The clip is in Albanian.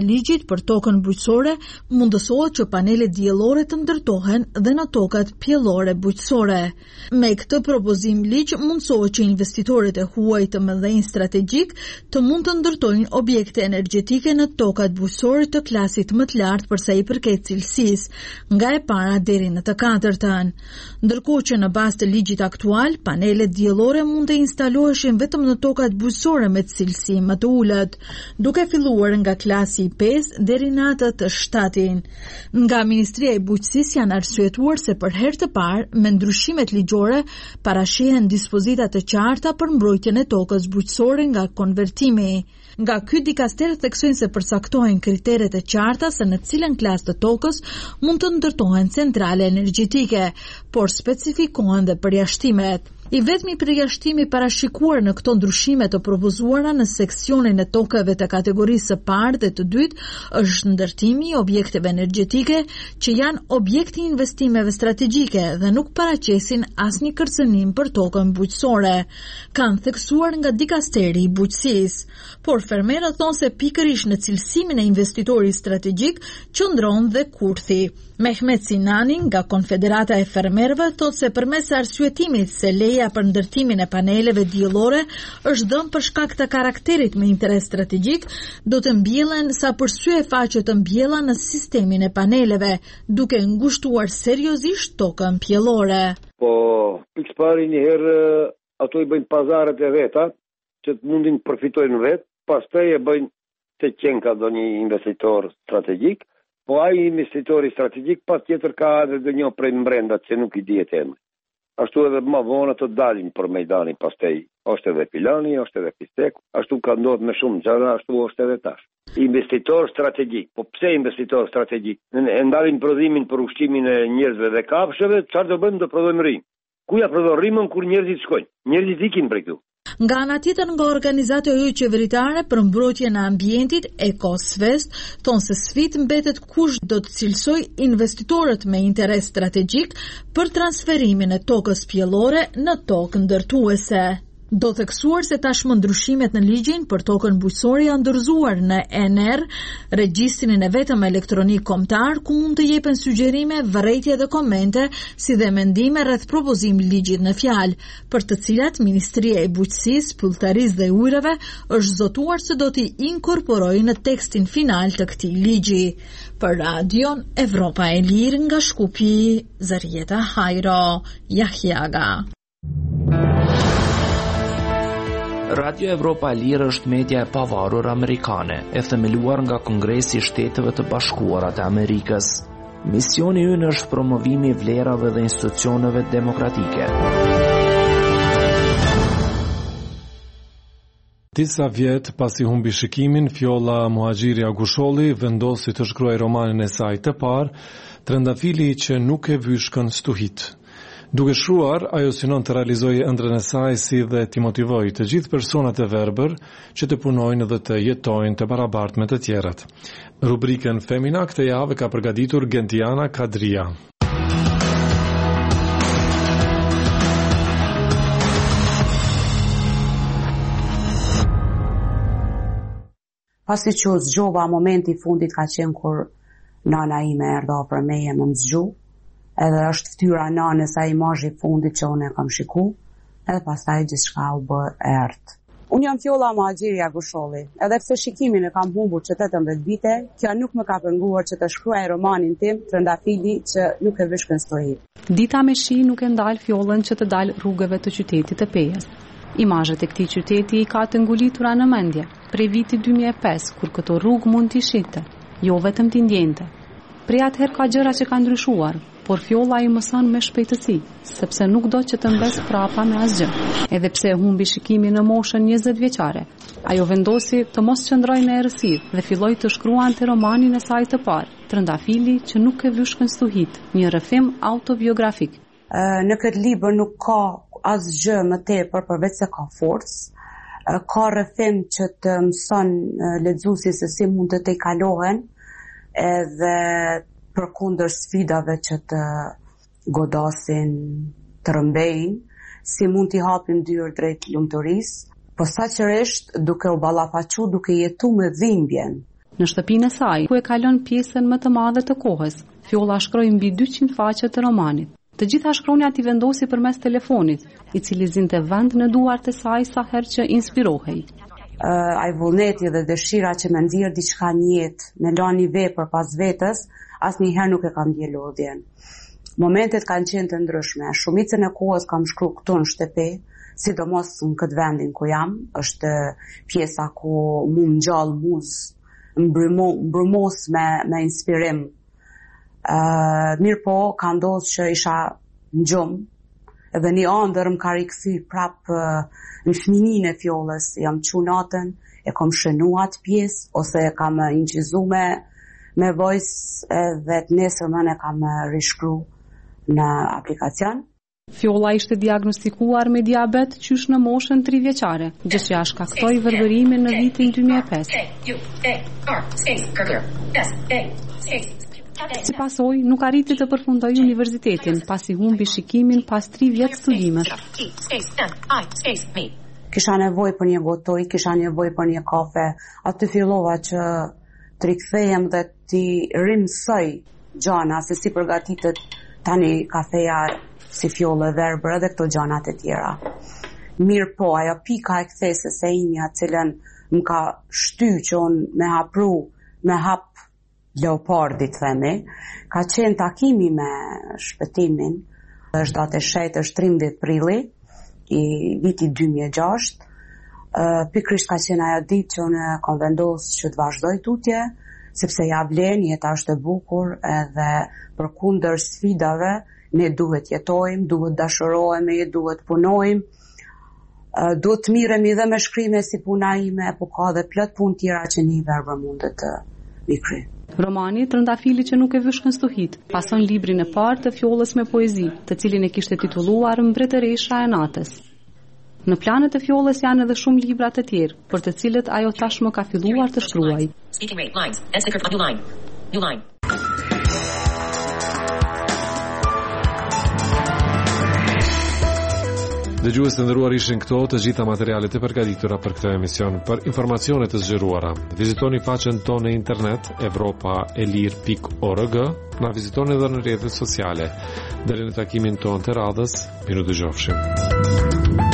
ligjit për tokën bujqësore, mundësohet që panelet diellore të ndërtohen dhe në tokat pjellore bujqësore. Me këtë propozim ligj mundësohet që investitorët e huaj të mëdhenj strategjik të mund të ndërtojnë objekte energjetike në tokat bujqësore të klasit më të lartë për sa i përket cilësisë, nga e para deri në të katërtën. Ndërkohë që në bazë të ligjit aktual, panelet diellore mund të instaloheshin vetëm në tokat bujqësore me cilësi më të ulët, duke filluar nga klasi 5 deri në atë të 7. Nga Ministria e Bujqësisë janë arsyetuar se për herë të parë me ndryshimet ligjore parashihen dispozita të qarta për mbrojtjen e tokës bujqësore nga konvertimi. Nga ky dikaster theksojnë se përcaktohen kriteret e qarta se në cilën klasë të tokës mund të ndërtohen centrale energjetike, por specifikohen dhe përjashtimet. I vetmi përjashtimi parashikuar në këto ndryshime të propozuara në seksionin e tokave të kategorisë së parë dhe të dytë është ndërtimi i objekteve energjetike që janë objekti i investimeve strategjike dhe nuk paraqesin asnjë kërcënim për tokën bujqësore, kanë theksuar nga dikasteri i bujqësisë. Por fermerët thonë se pikërisht në cilësimin e investitorit strategjik qëndron dhe kurthi. Mehmet Sinani nga Konfederata e Fermerëve thotë se përmes arsyetimit se leja për ndërtimin e paneleve diellore është dhënë për shkak të karakterit me interes strategjik, do të mbjellen sa përsye faqe të mbjella në sistemin e paneleve, duke ngushtuar seriozisht tokën pjellore. Po, pikëpari një herë ato i bëjnë pazaret e veta, që të mundin përfitojnë vetë, pastaj e bëjnë të qenë do një investitor strategjik, po ai investitori strategjik patjetër ka edhe një prej mbrenda që nuk i dihet emri. Ashtu edhe më vonë të dalin për mejdanin pastaj. Është edhe Pilani, është edhe Pisteku, ashtu ka ndodhur me shumë gjëra, ashtu është edhe tash. Investitor strategjik. Po pse investitor strategjik? E ndalin prodhimin për ushqimin e njerëzve dhe kafshëve, çfarë do bëjmë? Do prodhojmë rrymë. Ku ja prodhon rrymën kur njerëzit shkojnë? Njerëzit ikin prej këtu. Nga ana tjetër, nga organizata jo qeveritare për mbrojtjen e ambientit, Ecosvest, thonë se sfidë mbetet kush do të cilësoj investitorët me interes strategjik për transferimin e tokës pjellore në tokë ndërtuese. Do theksuar se tashmë ndryshimet në ligjin për tokën bujqësore janë dorëzuar në ENR, regjistrin e vetëm elektronik kombëtar, ku mund të jepen sugjerime, vërejtje dhe komente, si dhe mendime rreth propozim ligjit në fjalë, për të cilat Ministria e Bujqësisë, Pulltarisë dhe Ujrave është zotuar se do t'i inkorporojë në tekstin final të këtij ligji. Për Radion Evropa e Lirë nga Shkupi, Zarieta Hajro, Jahjaga. Radio Evropa e Lirë është media e pavarur amerikane, e themeluar nga Kongresi i Shteteve të Bashkuara të Amerikës. Misioni ynë është promovimi i vlerave dhe institucioneve demokratike. Disa vjet pasi humbi shikimin, Fjolla Muhaxhiri Agusholli vendosi të shkruaj romanin e saj të parë, Trëndafili që nuk e vyshkën stuhit. Duke shruar, ajo synon të realizojë ëndrrën e saj si dhe t'i motivojë të gjithë personat e verbër që të punojnë dhe të jetojnë të barabartë me të tjerat. Rubrikën Femina këtë javë ka përgatitur Gentiana Kadria. Pasi që zgjova, momenti i fundit ka qenë kur nana ime erdha për meje më zgju, edhe është ftyra nanës ai imazhi i fundit që unë e kam shiku, edhe pastaj gjithçka u bë errët. Unë jam Fjolla Muhaxhiri Agusholli, edhe pse shikimin e kam humbur që 18 vite, kjo nuk më ka penguar që të shkruaj romanin tim Trëndafili që nuk e vyshkën stuhi. Dita me shi nuk e ndal Fjollën që të dalë rrugëve të qytetit të Pejës. Imazhet e këtij qyteti i ka të ngulitura në mendje, prej vitit 2005, kur këto rrugë mund t'i shite, jo vetëm t'i ndjente. Prej atëherë ka gjëra që ka ndryshuar, por Fjolla i mëson me shpejtësi, sepse nuk do që të mbes prapa me asgjë. Edhe pse humbi shikimin në moshën 20 vjeçare, ajo vendosi të mos qëndrojë në errësirë dhe filloi të shkruante romanin e saj të parë, Trëndafili që nuk e vyshkën stuhit, një rrëfim autobiografik. Në këtë libër nuk ka asgjë më tepër përveç se ka forcë, ka rrëfim që të mëson lexuesit se si mund të i kalohen edhe përkundër sfidave që të godasin, të rëmbejnë, si mund t'i hapin dyrë drejt lumturisë, posaçërisht duke u ballafaqu, duke jetu me dhimbjen. Në shtëpinë e saj, ku e kalon pjesën më të madhe të kohës, Fjolla shkroi mbi 200 faqe të romanit. Të gjitha shkronjat i vendosi përmes telefonit, i cili zinte vend në duart e saj sa herë që inspirohej. Ai vullneti dhe dëshira që me nxjerr diçka në jetë, me lani vepër pas vetës, asnjëherë nuk e kam ndjer lodhjen. Momentet kanë qenë të ndryshme. Shumicën e kohës kam shkruar këtu në shtëpi, sidomos në këtë vendin ku jam, është pjesa ku mu ngjall muzë, mbrumos me inspirim. Mirë po, ka ndodhur që isha në gjumë edhe një ëndër më ka rikthy prap në fëmininë e fjollës. Jam qu natën, e kam shënuar atë pjesë ose e kam incizu me voice edhe të nesërmën e kam rishkru në aplikacion. Fjolla ishte diagnostikuar me diabet qysh në moshën 3 vjeçare, gjë që ia shkaktoi verbërimin në vitin 2005. Si pasojë, nuk arriti të përfundojë universitetin, pasi humbi shikimin pas 3 vjet studimesh. Kisha nevojë për një gotoj, kisha nevojë për një kafe. Aty fillova që të rikthehem dhe të rimsoj gjana se si përgatitet tani kafeja si fjollë verbër edhe këto gjanat e tjera. Mirë po, ajo pika e kthesës e imja cilën më ka shty që unë me hapru, me hap leopardit themi, ka qenë takimi me shpëtimin, është datë e shejtë, është 13 prilli i viti 2006. Pikrisht ka qenë ajo ditë që unë kam vendosur që të vazhdoj tutje, sepse ja vlen, jeta është e bukur edhe përkundër sfidave ne duhet jetojmë, duhet dashurohemi, duhet punojmë, duhet të miremi dhe me shkrime si puna ime, po ka dhe plot punë tjera që një verbër mundet të mi kry. Romani Trëndafili që nuk e vëshkën stuhit, pason librin e parë të fjollës me poezi, të cilin e kishte titulluar Mbretëresha e natës. Në planet e fjollës janë edhe shumë libra të tjerë, për të cilët ajo tashmë ka filluar të shkruaj. Dëgjues të nderuar, ishin këto të gjitha materialet e përgatitura për këtë emision. Për informacione të zgjeruara, vizitoni faqen tonë në internet evropaelir.org, na vizitoni edhe në rrjetet sociale. Deri në takimin tonë të radhës, miru dëgjofshim.